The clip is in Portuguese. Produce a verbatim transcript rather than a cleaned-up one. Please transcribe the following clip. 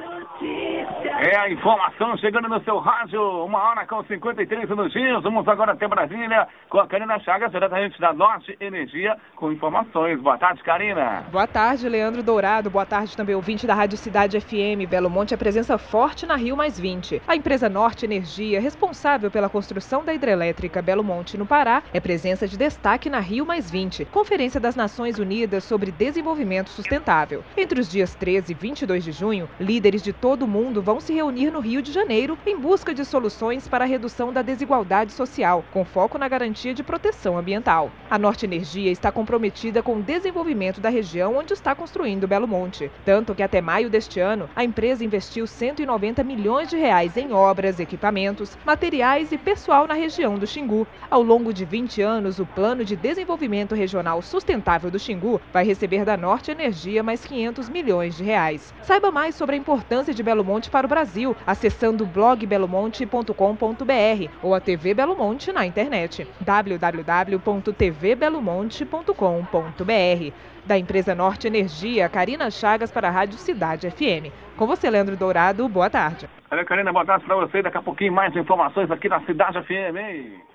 É a informação chegando no seu rádio, uma hora com cinquenta e três minutinhos. Vamos agora até Brasília com a Karina Chagas, diretamente da Norte Energia, com informações. Boa tarde, Karina. Boa tarde, Leandro Dourado. Boa tarde também, ouvinte da Rádio Cidade F M. Belo Monte é presença forte na Rio Mais vinte. A empresa Norte Energia, responsável pela construção da hidrelétrica Belo Monte, no Pará, é presença de destaque na Rio Mais vinte, Conferência das Nações Unidas sobre Desenvolvimento Sustentável. Entre os dias treze e vinte e dois de junho, líderes de todo o mundo vão se reunir no Rio de Janeiro em busca de soluções para a redução da desigualdade social, com foco na garantia de proteção ambiental. A Norte Energia está comprometida com o desenvolvimento da região onde está construindo Belo Monte, tanto que até maio deste ano, a empresa investiu cento e noventa milhões de reais em obras, equipamentos, materiais e pessoal na região do Xingu. Ao longo de vinte anos, o Plano de Desenvolvimento Regional Sustentável do Xingu vai receber da Norte Energia mais quinhentos milhões de reais. Saiba mais sobre a importância de Belo Monte para o Brasil, acessando blog belo monte ponto com ponto br ou a T V Belo Monte na internet, w w w ponto t v belo monte ponto com ponto br. Da empresa Norte Energia, Karina Chagas para a Rádio Cidade F M. Com você, Leandro Dourado, boa tarde. Olha, Karina, boa tarde para você. Daqui a pouquinho mais informações aqui na Cidade F M, hein?